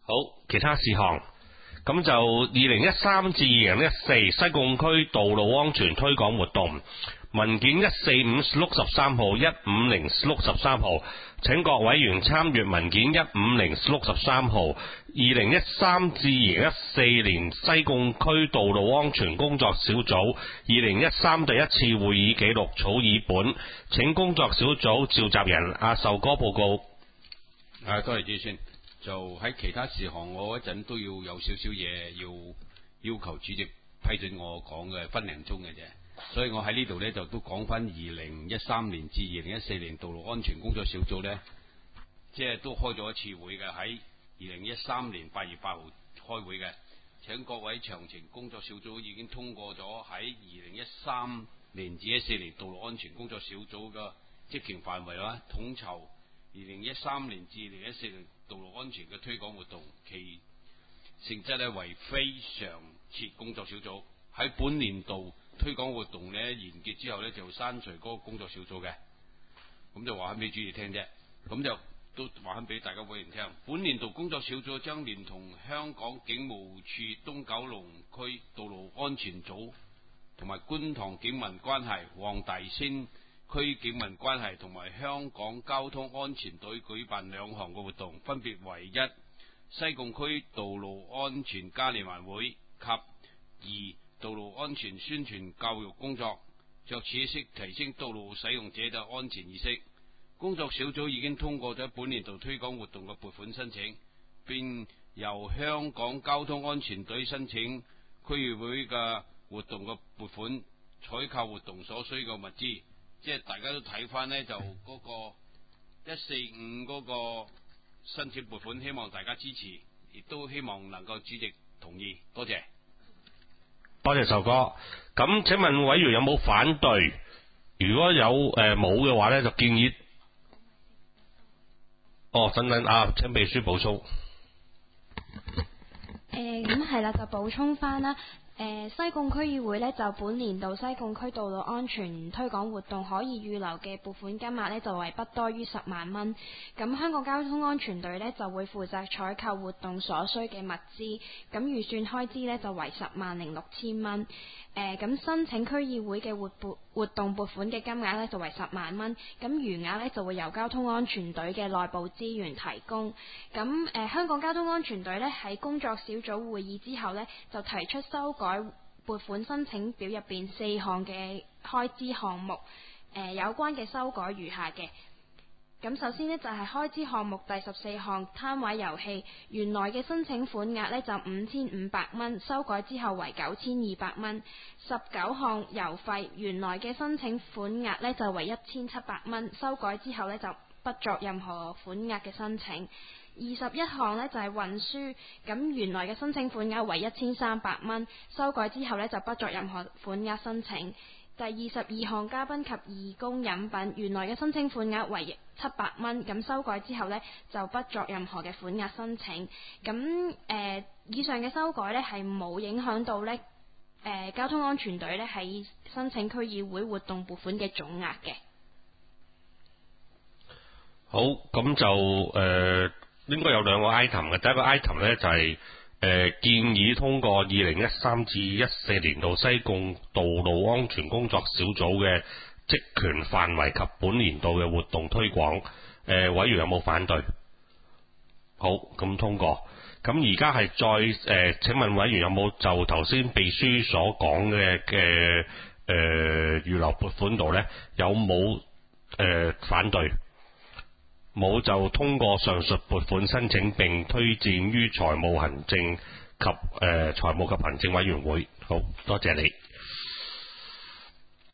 好，其他事項，咁就2013至2014西貢區道路安全推廣活動文件145/63號、150/63號，請各委員參閱文件150/63號。2013至2014年西貢區道路安全工作小組2013第一次會議記錄草擬本，請工作小組召集人阿壽哥報告。 多謝主席。就喺其他事項，我嗰陣都要有少少嘢要求主席批准我講嘅，分零鐘嘅啫。所以我喺呢度呢，就都講翻2013年至2014年道路安全工作小組呢，即係都開咗一次會嘅，喺2013年8月8號開會嘅。請各位詳情工作小組已經通過咗喺2013年至2014年道路安全工作小組嘅職權範圍啦，統籌2013年至2014年道路安全嘅推廣活動，其性質呢為非常設工作小組。喺本年度推廣活動呢完結之後呢，就刪除嗰個工作小組嘅，咁就話翻俾主席聽啫。咁就都話翻俾大家委員聽。本年度工作小組將連同香港警務處東九龍區道路安全組同埋觀塘警民關係、黃大仙區警民關係同埋香港交通安全隊舉辦兩項嘅活動，分別為一西貢區道路安全嘉年華會及二道路安全宣傳教育工作，藉此提升道路使用者嘅安全意識。工作小組已經通過咗本年度推廣活動嘅撥款申請，並由香港交通安全隊申請區議會嘅活動嘅撥款，採購活動所需嘅物資。即係大家都睇翻呢，就嗰個145嗰個申請撥款，希望大家支持，亦都希望能夠主席同意。多謝。 多謝壽哥。咁請問委員有冇反對？如果有冇嘅話呢，就建議等等請秘書補充。 咁係啦，就補充翻啦。西貢區議會呢，就本年度西貢區道路安全推廣活動可以預留嘅撥款金額呢，就為不多於10萬蚊。咁香港交通安全隊呢，就會負責採購活動所需嘅物資。咁預算開支呢，就為106000蚊。咁申請區議會嘅活動撥款嘅金額呢，就為10萬蚊。咁餘額呢，就會由交通安全隊嘅內部資源提供。咁香港交通安全隊呢，喺工作小組會議之後呢，就提出修改撥款申請表入邊4項嘅開支項目。有關嘅修改如下嘅。咁首先呢，就係開支項目第14項攤位遊戲，原來嘅申請款額呢，就5500蚊，修改之後為9200蚊。19項郵費，原來嘅申請款額呢，就為1700蚊，修改之後呢，就不作任何款額嘅申請。21項呢，就係運輸，咁原來嘅申請款額為1300蚊，修改之後呢，就不作任何款額申請。第22項嘉賓及義工飲品，原來嘅申請款額為700蚊，咁修改之後呢，就不作任何嘅款額申請。咁以上嘅修改呢，係冇影響到呢交通安全隊呢喺申請區議會活動撥款嘅總額嘅。 好，咁就應該有兩個 item 嘅。第一個 item 呢，就係建議通過2013至14年度西貢道路安全工作小組嘅職權範圍及本年度嘅活動推廣。委員有冇反對？好，咁通過。咁而家係再請問委員有冇就頭先秘書所講嘅預留撥款度呢，有冇反對？冇就通過上述撥款申請並推薦於財務及行政委員會。好，多謝你。